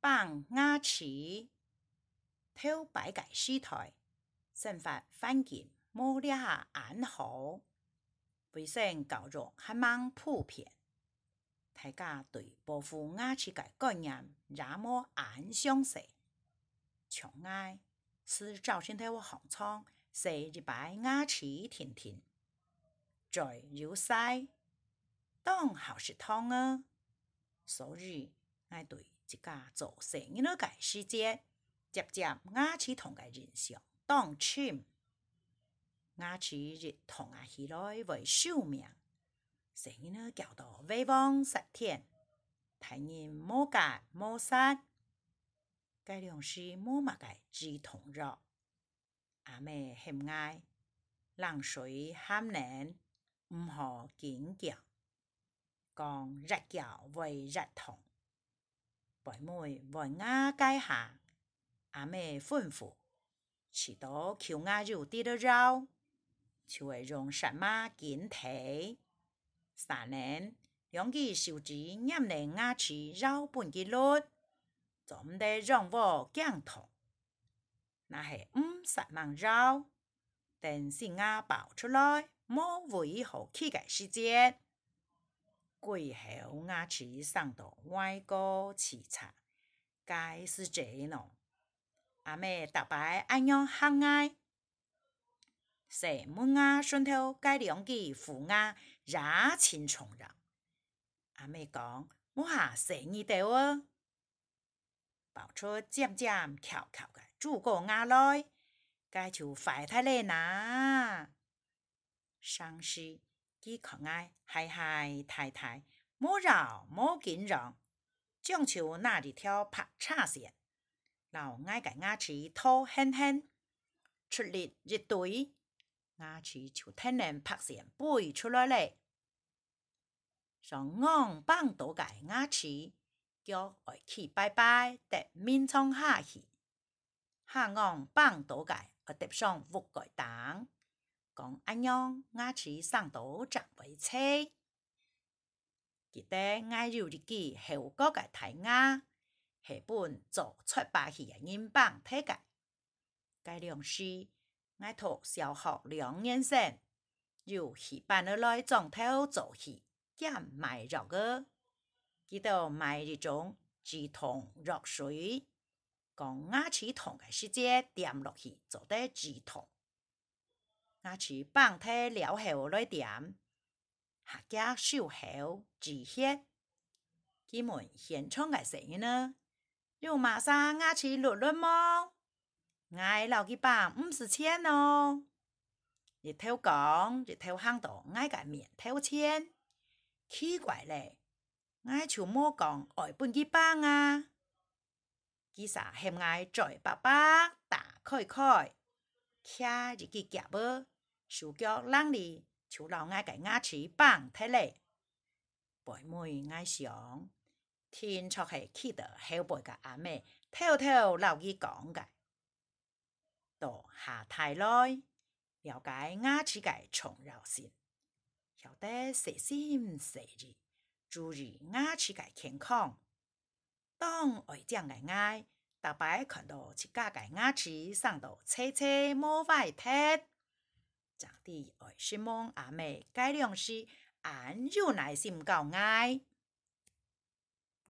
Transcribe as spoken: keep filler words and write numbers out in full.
放牙齒，偷擺解屍台，生發環境冇掠下安好，衛生教育還蠻普遍。大家對保護牙齒嘅概念也冇按相似。長愛是早先頭紅瘡，食一擺牙齒甜甜，再有曬，當好食湯啊！所以我對一家做生意嘅個世界，接接牙齒痛嘅人相當深。牙齒日痛啊起來為壽命，生意呢叫到威望實天，大人冇解冇殺，該兩是冇乜嘅止痛藥。阿妹嫌愛，冷水喊冷，唔好緊張，講熱腳為熱痛。妹妹問牙解下，阿妹吩咐，吃到口牙肉啲的肉，就會用什麼緊體。三年，用佢手指黏嚟牙齒肉本嘅率，就唔得讓我驚痛。那係唔殺盲肉，等新牙爆出來，冇為好氣嘅時節。鬼後牙齒上到外國視察，該是這喏。阿妹大擺按樣行愛，誰門牙順頭該兩記虎牙也清重了。阿妹講，我下生意到啊，爆出漸漸翹翹嘅諸個牙來，該就快太嘞呐。上司佢可愛嗨嗨太太，冇繞冇緊讓，將就那裡條拍叉線，老愛嘅牙齒拖輕輕，出力一堆，牙齒就聽人拍線背出來嘞。上昂棒多嘅牙齒，叫愛去拜拜，得面衝下去，下昂棒多嘅我得上屋蓋當。講安樣牙齒上到長為車，記得我有一記後國嘅大牙，係本做出八戲嘅人棒體嘅。該兩是我讀小學兩年生，由戲班而來裝頭做戲，兼賣肉嘅，記得賣一種止痛藥水，講牙齒痛嘅時節點落去就得止痛。牙齒棒體了後來點，下家手後止血。佢們現場嘅聲音呢，有馬上牙齒綠綠麼？我老幾棒唔是錢哦。日頭講，日頭行到我嘅面頭前，奇怪咧，我就冇講愛本幾棒啊。其實嫌我嘴巴巴打開開，卡一記夾兒。手腳冷哩，就老愛嘅牙齒棒體嘞。妹妹愛想，天出係起得後輩嘅阿妹，偷偷留意講嘅。到下台來，了解牙齒嘅重要性，曉得細心細緻，注意牙齒嘅健康。當愛講嘅愛，大擺看到自家嘅牙齒上到切切冇壞體。長啲愛希望阿妹改良是按有耐心教愛。